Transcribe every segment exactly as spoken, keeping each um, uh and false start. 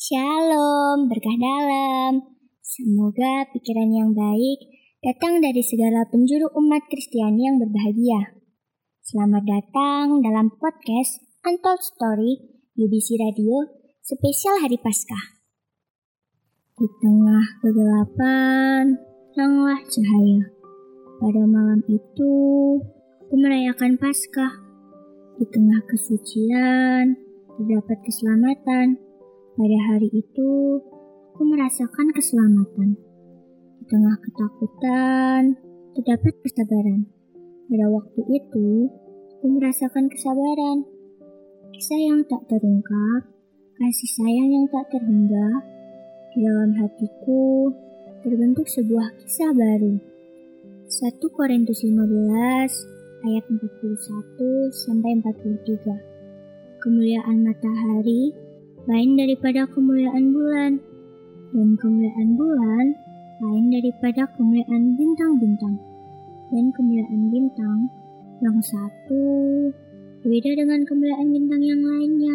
Shalom, berkah dalam. Semoga pikiran yang baik datang dari segala penjuru umat Kristiani yang berbahagia. Selamat datang dalam podcast Untold Story U B C Radio spesial Hari Paskah. Di tengah kegelapan, teranglah cahaya. Pada malam itu, aku merayakan Paskah. Di tengah kesucian, terdapat keselamatan. Pada hari itu, aku merasakan keselamatan. Di tengah ketakutan, terdapat kesabaran. Pada waktu itu, aku merasakan kesabaran. Kisah yang tak terungkap, kasih sayang yang tak terhingga. Di dalam hatiku, terbentuk sebuah kisah baru. satu Korintus lima belas ayat empat puluh satu sampai empat puluh tiga. Kemuliaan matahari lain daripada kemuliaan bulan, dan kemuliaan bulan lain daripada kemuliaan bintang-bintang, dan kemuliaan bintang yang satu berbeda dengan kemuliaan bintang yang lainnya.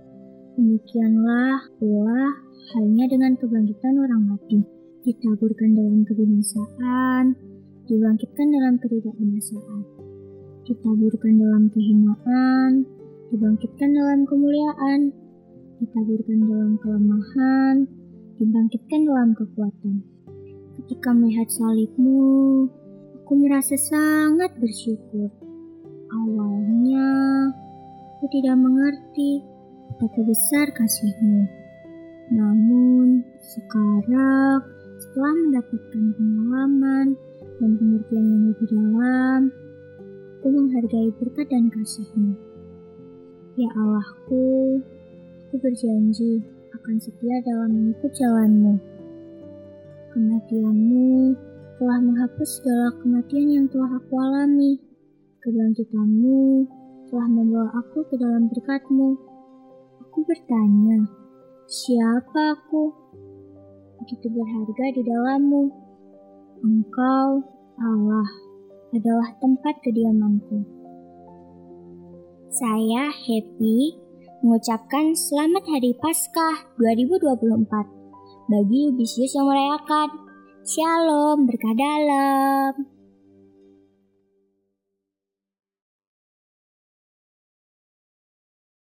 Demikianlah pula halnya dengan kebangkitan orang mati, ditaburkan dalam kebinasaan, dibangkitkan dalam ketidakbinasaan, ditaburkan dalam kehinaan, dibangkitkan dalam kemuliaan, ditaburkan dalam kelemahan, dibangkitkan dalam kekuatan. Ketika melihat salibmu, aku merasa sangat bersyukur. Awalnya, aku tidak mengerti betapa besar kasih-Mu. Namun, sekarang, setelah mendapatkan pengalaman dan pengertian yang lebih dalam, aku menghargai berkat dan kasih-Mu. Ya Allahku, aku berjanji akan setia dalam mengikut jalan-Mu. Kematian-Mu telah menghapus segala kematian yang telah aku alami. Kebangkitan-Mu telah membawa aku ke dalam berkat-Mu. Aku bertanya, siapa aku? Begitu berharga di dalam-Mu. Engkau, Allah, adalah tempat kediamanku. Saya happy mengucapkan Selamat Hari Paskah dua ribu dua puluh empat bagi Ubisius yang merayakan. Shalom, berkah dalam.